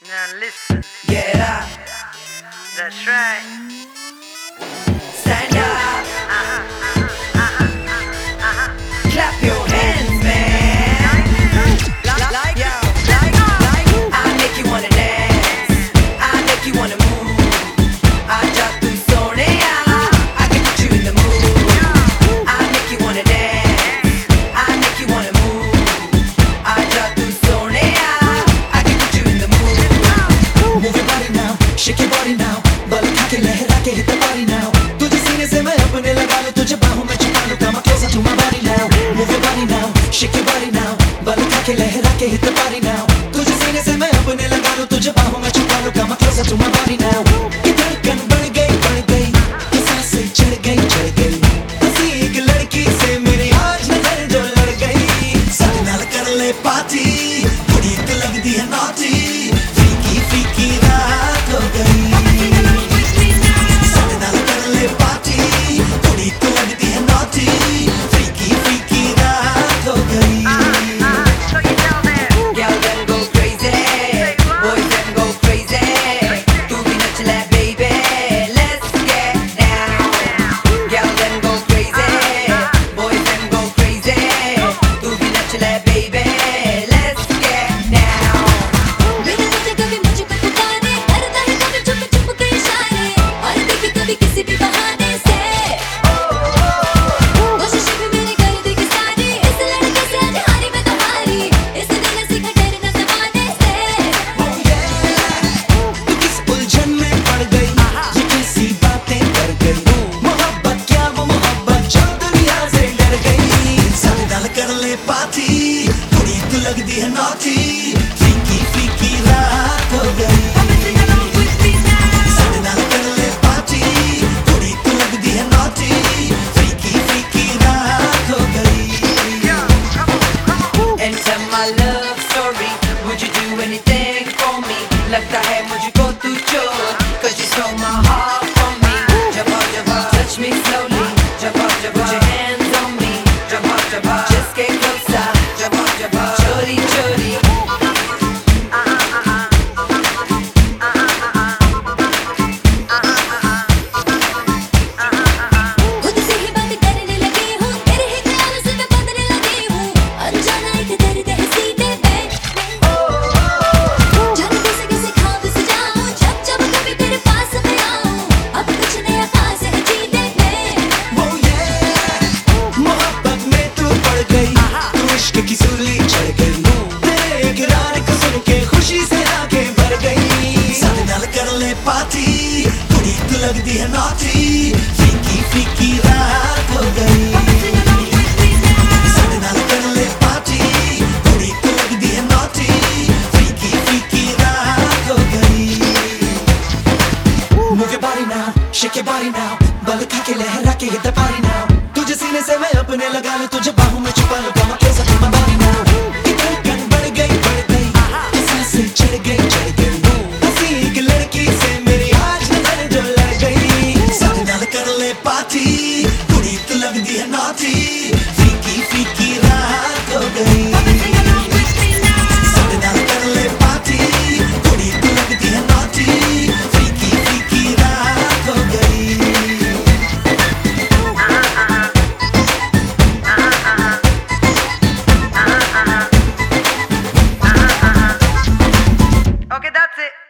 Now listen. Get up. That's right. Stand up. Clap your hands, man. I make you wanna dance. I make you wanna move. Aja tu soneya, I can put you in the mood. I make you wanna dance. I make you wanna move. Aja tu soneya, I can put you in the mood. Move your body now, shake your body now. बल उठा के लहरा के hit the body now. तुझे सीने से मैं अपने लगा लूं, तुझे बाहों में छुपा लूं. Come closer to my body now. Move your body now, shake your body now. बल उठा के लहरा के hit the body now. तुझे सीने से मैं अपने लगा लूं, तुझे बाहों में छुपा लूं. Come closer to my body now. कि धड़कन बढ़ गई, कि सांसें चढ़ गई. हंसी एक लड़की से मेरी आज नजर जो लड़ गई. सारे नाल कर ले पार्टी, थोड़ी तो लगती है naughty. फीकी फीकी रात हो गई. थोड़ी तो लगती है naughty, फीकी फीकी रात हो गई. सारे नाल कर ले पार्टी, थोड़ी तो लगती है naughty, फीकी फीकी रात हो गई. Enter my love story. Would you do anything for me? लगता है मुझको तू चोर, 'cause you stole my heart from me. Jabba jabba, touch me slowly. Jabba jabba, put your hands on me. Jabba jabba, just get closer. Jabba jabba, chori chori. खुद से ही बात करने लगी हूँ, तेरे ही ख्यालों से मैं बंधने लगी हूँ. अनजाना एक दर्द है सीने में. जाने कैसे कैसे ख्वाब सजाऊं, जब जब कभी तेरे पास मैं आऊं. अब कुछ नया खास है जीने में. Oh yeah, मोहब्बत में तू पड़ गई, तू इश्क की सूली चढ़ गई. तेरे इकरार को सुन के खुशी से आंखें भर गई. सारे नाल कर ले पार्टी, थोड़ी तो लगती है naughty, फीकी फीकी रात हो गई. सारे नाल कर ले पार्टी, थोड़ी तो लगती है naughty, फीकी फीकी रात हो गई. Move your body now, shake your body now. बल उठा के लहरा के hit the body now. तुझे सीने से मैं अपने लगा लूं, तुझे बाहों में छुपा लूं. Come closer to my body now. कि धड़कन बढ़ गई, कि सांसें चढ़ गई. हंसी एक लड़की से मेरी आज नजर जो लड़ गई. सारे नाल कर ले पार्टी, थोड़ी तो लगती है naughty, फीकी फीकी रात हो गई. सारे नाल कर ले पार्टी, थोड़ी तो लगती है naughty, फीकी फीकी रात हो गई. Okay, that's it.